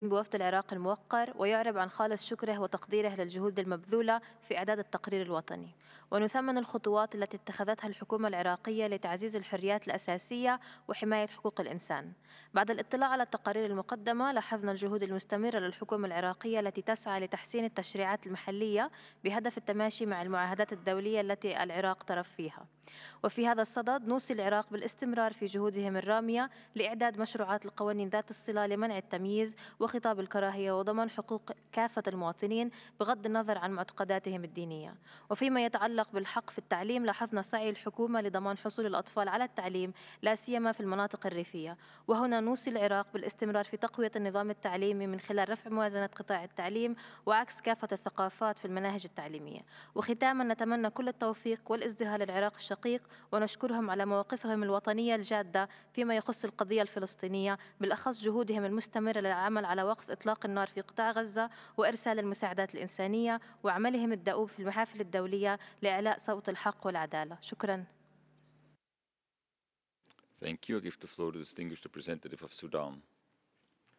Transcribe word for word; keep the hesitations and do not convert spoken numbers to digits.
بوفد العراق الموقر ويعرب عن خالص شكره وتقديره للجهود المبذولة في إعداد التقرير الوطني، ونثمن الخطوات التي اتخذتها الحكومة العراقية لتعزيز الحريات الأساسية وحماية حقوق الإنسان. بعد الاطلاع على التقارير المقدمة لاحظنا الجهود المستمرة للحكومة العراقية التي تسعى لتحسين التشريعات المحلية بهدف التماشي مع المعاهدات الدولية التي العراق طرف فيها. وفي هذا الصدد نوصي العراق بالاستمرار في جهودهم الرامية لإعداد مشروعات القوانين ذات الصلة لمنع التمييز وخطاب الكراهية وضمان حقوق كافة المواطنين بغض النظر عن معتقداتهم الدينية. وفيما يتعلق بالحق في التعليم لاحظنا سعي الحكومة لضمان حصول الأطفال على التعليم لا سيما في المناطق الريفية، وهنا نوصي العراق بالاستمرار في تقوية النظام التعليمي من خلال رفع موازنة قطاع التعليم وعكس كافة الثقافات في المناهج التعليمية. وختاما نتمنى كل التوفيق والازدهار للعراق الشقيق ونشكرهم على مواقفهم الوطنية الجادة فيما يخص القضية الفلسطينية، بالأخص جهودهم المستمرة للعمل على وقف إطلاق النار في قطاع غزة وإرسال المساعدات الإنسانية وعملهم الدؤوب في المحافل الدولية لإعلاء صوت الحق والعدالة. شكرا. Thank you. I give the floor to the distinguished representative of Sudan.